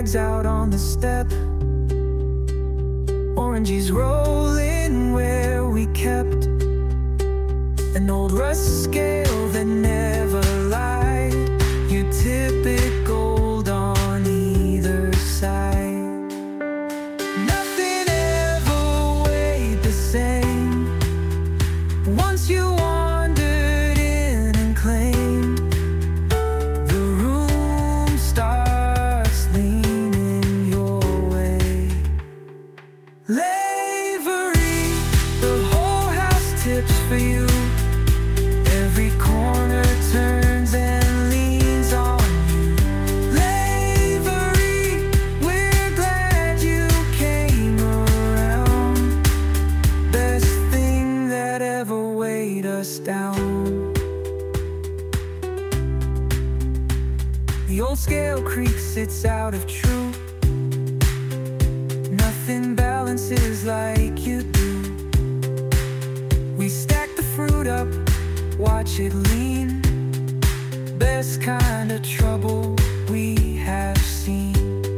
hangs out on the step. Oranges rolling where we kept an old rust scale that never lied. You tip it gold on either side. Nothing ever weighed the same once you wandered in and claimed. The room starts leaning your way. Lavery, the whole house tips for you. Every corner turns and leans on you. Lavery, we're glad you came around. Best thing that ever weighed us down. The old scale creak sits out of true. Nothing balances like you do. We stack the fruit up, watch it lean. Best kind of trouble we have seen.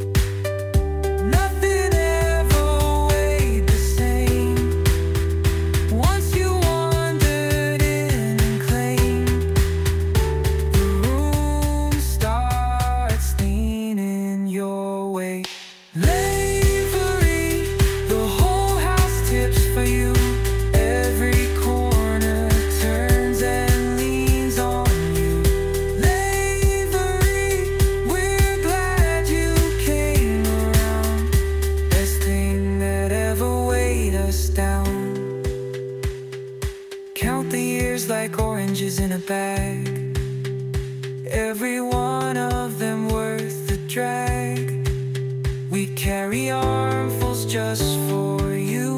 Nothing ever weighed the same once you wandered in and claimed. The room starts leaning your way. Lavery, the whole house tips for you. Every corner turns and leans on you. Lavery, we're glad you came around. Best thing that ever weighed us down. Count the years like oranges in a bag. Every one of them worth the drag. We carry armfuls just for you.